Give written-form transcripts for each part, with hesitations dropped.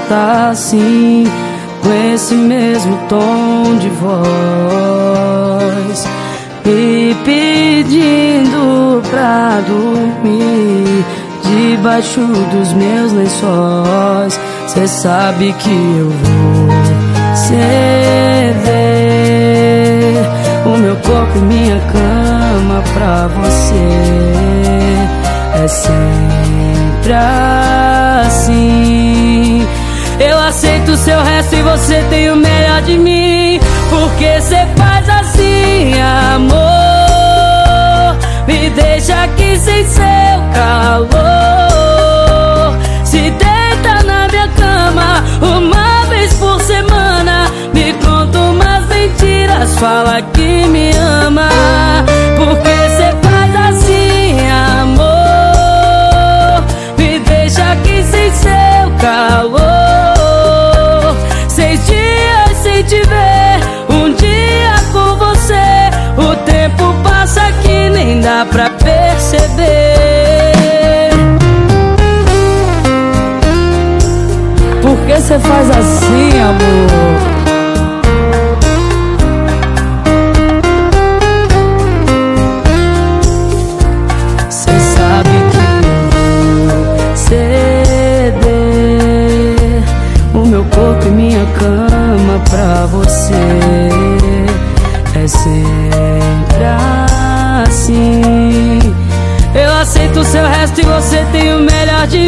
volta assim, com esse mesmo tom de voz, me pedindo pra dormir debaixo dos meus lençóis. Cê sabe que eu vou ceder o meu corpo e minha cama pra você. É sempre assim. Eu aceito o seu resto e você tem o melhor de mim. Porque cê faz assim, amor, me deixa aqui sem seu calor. Se deita na minha cama uma vez por semana, me conta umas mentiras, fala que me ama. Porque cê faz assim, amor, me deixa aqui sem seu calor. 6 dias sem te ver, um dia com você, o tempo passa que nem dá pra perceber. Por que cê faz assim, amor? Cê sabe que eu vou ceder o meu corpo e minha cama pra você. É sempre assim. Eu aceito o seu resto e você tem o melhor de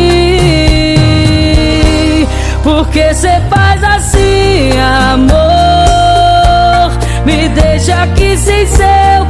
mim. Porque cê faz assim, amor, me deixa aqui sem seu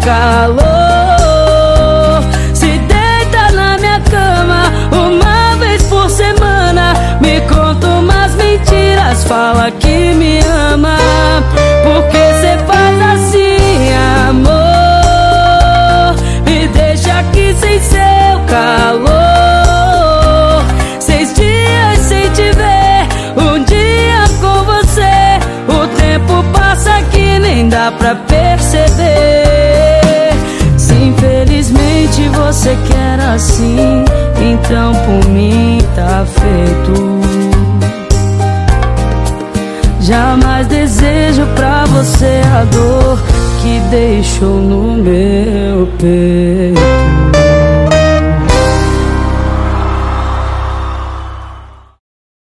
calor. Se deita na minha cama uma vez por semana, me conta umas mentiras, fala que me ama. Porque cê faz assim, amor, me deixa aqui sem seu calor. 6 dias sem te ver, um dia com você, o tempo passa que nem dá pra perceber. Se infelizmente você quer assim, então por mim tá feito. Jamais desejo pra você a dor que deixou no meu peito.